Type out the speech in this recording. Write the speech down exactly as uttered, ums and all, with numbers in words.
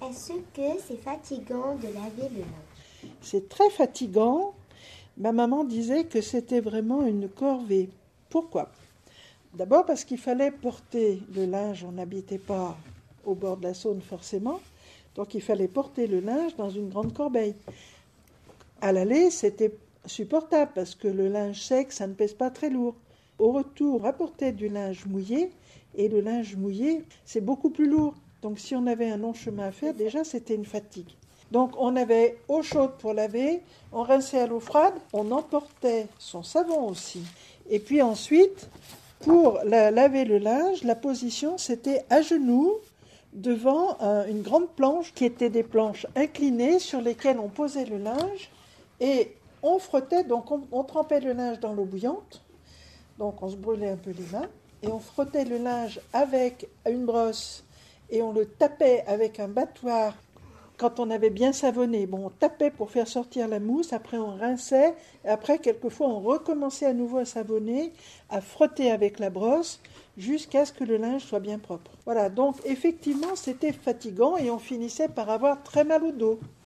Est-ce que c'est fatigant de laver le linge? C'est très fatigant. Ma maman disait que c'était vraiment une corvée. Pourquoi? D'abord parce qu'il fallait porter le linge, on n'habitait pas au bord de la Saône forcément, donc il fallait porter le linge dans une grande corbeille. À l'aller, c'était supportable parce que le linge sec, ça ne pèse pas très lourd. Au retour, on rapportait du linge mouillé, et le linge mouillé, c'est beaucoup plus lourd. Donc si on avait un long chemin à faire, déjà c'était une fatigue. Donc on avait eau chaude pour laver, on rinçait à l'eau froide, on emportait son savon aussi. Et puis ensuite, pour la, laver le linge, la position c'était à genoux devant un, une grande planche qui était des planches inclinées sur lesquelles on posait le linge et on frottait, donc on, on trempait le linge dans l'eau bouillante, donc on se brûlait un peu les mains et on frottait le linge avec une brosse et on le tapait avec un battoir. Quand on avait bien savonné, bon, on tapait pour faire sortir la mousse, après on rinçait, et après quelquefois on recommençait à nouveau à savonner, à frotter avec la brosse, jusqu'à ce que le linge soit bien propre. Voilà, donc effectivement c'était fatigant et on finissait par avoir très mal au dos.